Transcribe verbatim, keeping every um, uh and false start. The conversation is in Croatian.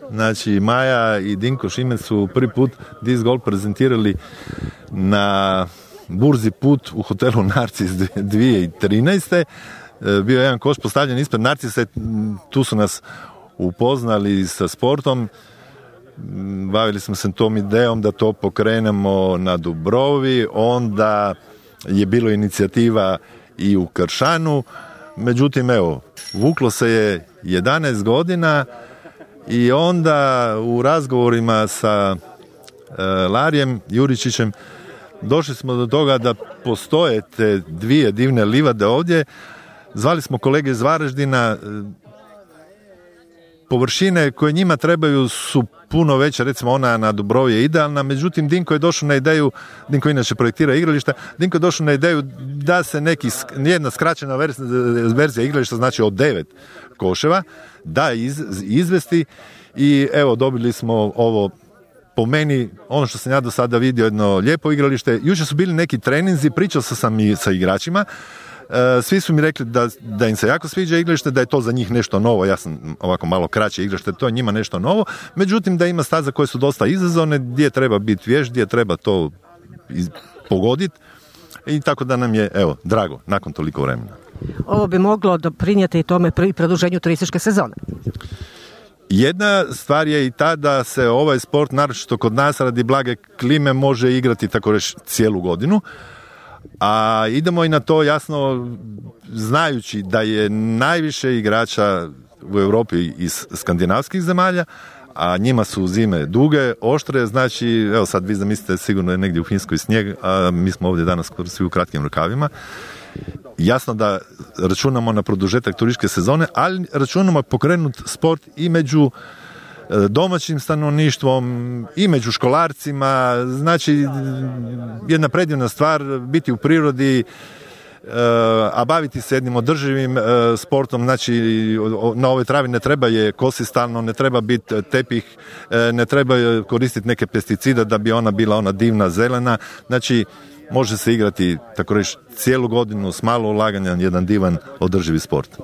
Znači Maja i Dinko Šimen su prvi put Disc Golf prezentirali na burzi Put u hotelu Narcis dvije tisuće trinaeste. Bio je jedan koš postavljen ispred Narcisa, tu su nas upoznali sa sportom. Bavili smo se tom idejom da to pokrenemo na Dubrovi, onda je bilo inicijativa i u Kršanu, međutim evo, vuklo se je jedanaest godina i onda u razgovorima sa e, Larijem Juričićem došli smo do toga da postoje te dvije divne livade ovdje. Zvali smo kolege iz Varaždina, površine koje njima trebaju su puno veće, recimo ona na Dubrovi je idealna, međutim Dinko je došao na ideju, Dinko inače projektira igrališta, Dinko je došao na ideju da se neki, jedna skraćena verzija, verzija igrališta, znači od devet koševa, da iz, izvesti i evo dobili smo ovo, po meni, ono što sam ja do sada vidio, jedno lijepo igralište. Jučer su bili neki treninzi, pričao sam i sa igračima, svi su mi rekli da, da im se jako sviđa igralište, da je to za njih nešto novo. Ja sam ovako malo kraće igralište, to je njima nešto novo, međutim da ima staze koje su dosta izazovne, gdje treba biti vješt, gdje treba to iz, pogoditi i tako da nam je, evo, drago, nakon toliko vremena. Ovo bi moglo doprinijeti i tome pri produženju turističke sezone. Jedna stvar je i ta da se ovaj sport, naročito kod nas radi blage klime, može igrati tako reći cijelu godinu. A idemo i na to jasno znajući da je najviše igrača u Europi iz skandinavskih zemalja, a njima su zime duge, oštre, znači, evo sad vi zamislite, sigurno je negdje u Finskoj snijeg, a mi smo ovdje danas skoro svi u kratkim rukavima. Jasno da računamo na produžetak turističke sezone, ali računamo pokrenut sport i među domaćim stanovništvom i među školarcima, znači jedna predivna stvar biti u prirodi, a baviti se jednim održivim sportom, znači na ovoj travi ne treba je kosi stalno, ne treba biti tepih, ne treba koristiti neke pesticide da bi ona bila ona divna zelena, znači može se igrati tako reći cijelu godinu s malo ulaganja, jedan divan održivi sport.